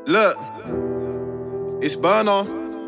Look, it's burner.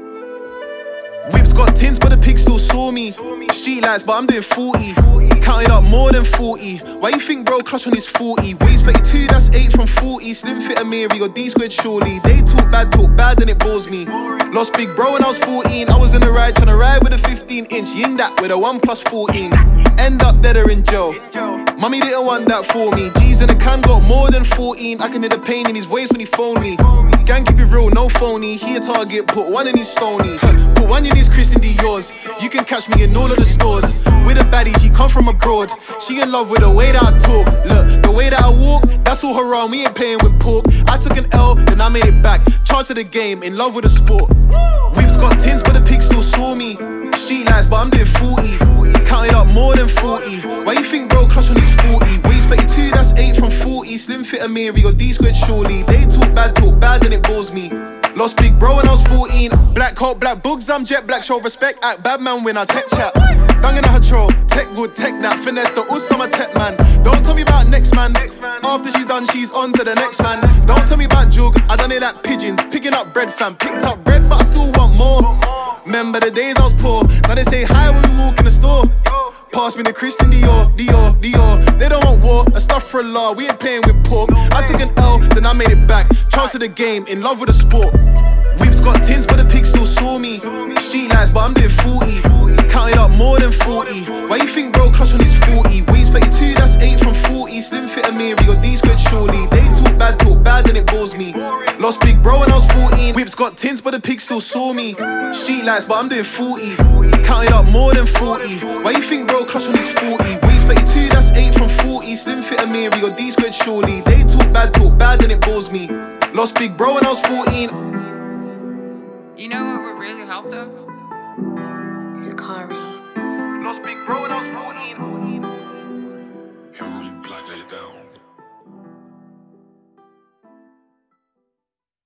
Whips got tints, but the pig still saw me. Street lights, but I'm doing 40. Counted up more than 40. Why you think bro clutch on his 40? Weighs 32, that's 8 from 40. Slim fit Amiri or D squared surely. They talk bad, then it bores me. Lost big bro when I was 14. I was in the ride, tryna ride with a 15-inch. Yin that with a 1+14. End up dead or in jail. Mummy didn't want that for me. G's in the can got more than 14. I can hear the pain in his voice when he phoned me. Gang keep it real, no phony. He a target, put one in his stony. Put one in his Christian Dior's. You can catch me in all of the stores. With a baddie, she come from abroad. She in love with the way that I talk. Look, the way that I walk, that's all haram. We ain't playing with pork. I took an L, then I made it back. Charge to the game, in love with the sport. Whips got tints, but the pig still saw me. Street lights, but I'm doing 40. Counted up more than 40. Why you think bro clutch on his 40? Weighs 32, that's 8 from 40. Slim fit Amiri or D squared surely. They talk bad, then it bores me. Lost big bro when I was 14. Black coat, black boogs, I'm jet black. Show respect, act bad man when I tech chat. Dung in a control, tech good, tech that. Finesse the Usama tech man. Don't tell me about next man. After she's done, she's on to the next man. Don't tell me about jug, I done it like pigeons. Picking up bread fam, picked up bread but I still want more. Remember the days I was poor. Now they say hi when we walk in the store. Pass me the Christian Dior. They don't want war, astaghfirullah, we ain't playing with pork. I took an L, then I made it back. Charge to the game, in love with the sport. Whips got tints, but the pig still saw me. Street lights, but I'm doing 40. Counted up more than 40. Why you think bro clutch on his 40? Weighs 32, that's 8 from 40. Slim fit Amiri or D squared surely. They talk bad, then it bores me. Lost big bro when I was 14. Whips got tints, but the pig still saw me. Street lights, but I'm doing 40. Counted up more than 40. Why you think bro clutch on his 40? Weighs 32, that's 8 from 40. Slim fit Amiri or D squared surely. They talk bad, then it bores me. Lost big bro when I was 14. You know what would really help though? Zakari. Lost big bro when I was 14. Henry Black, lay it down.